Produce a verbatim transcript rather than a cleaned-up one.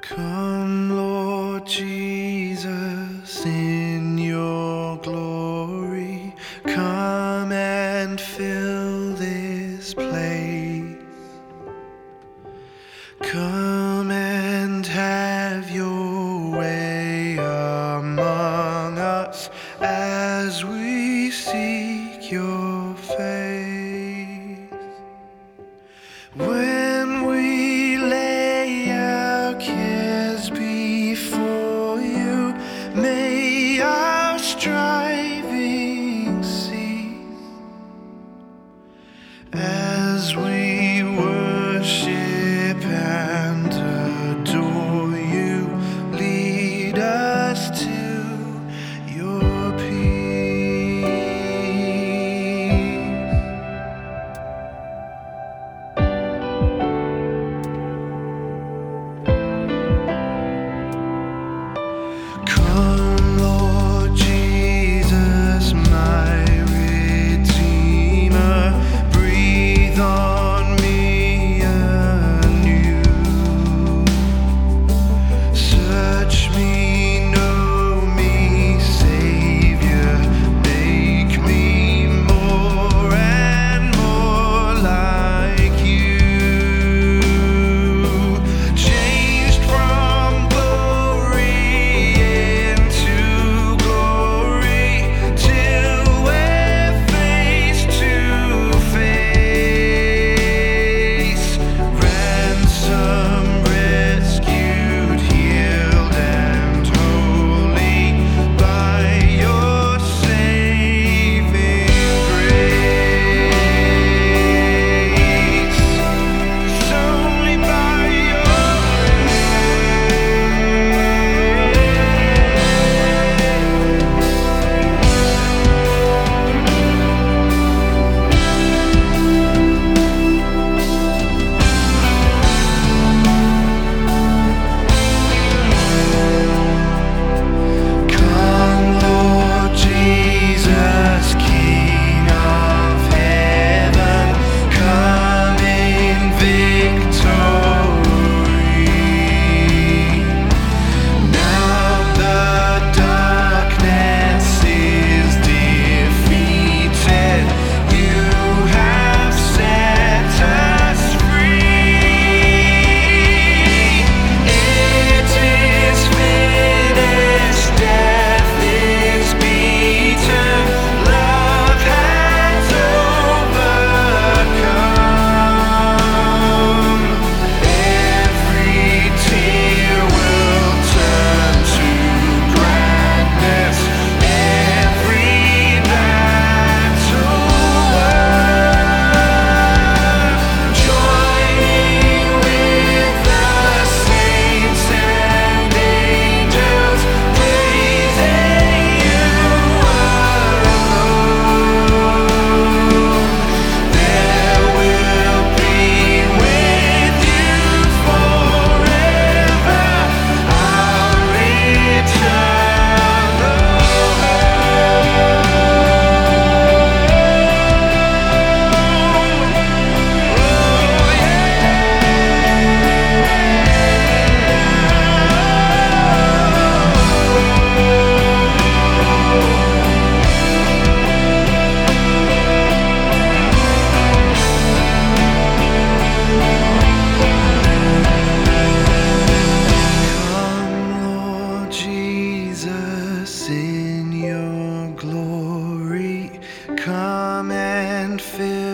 Come, Lord Jesus, in your glory. Come and fill this place. Come and have your way among us as we seek your face. When we lay our cares before you, may our striving cease as we worship and adore you. Lead us to your peace. Come, Lord Jesus, my Redeemer, breathe on me anew. Search me, know me, Savior, make me more and more like you. Changed from glory into glory, till we're face to face. Ransom, rescued, healed, and holy by your saving grace. It's only by your Come, Lord Jesus, King of heaven, come in victory. Now the darkness is defeated. You have set us free. It is finished. Death is beaten. Love has overcome. Every tear will turn to gladness. Every battle won. Joining with the saints and angels, praising you alone. There will be with you forever, our eternal Come, Lord Jesus, in your glory. Come and fill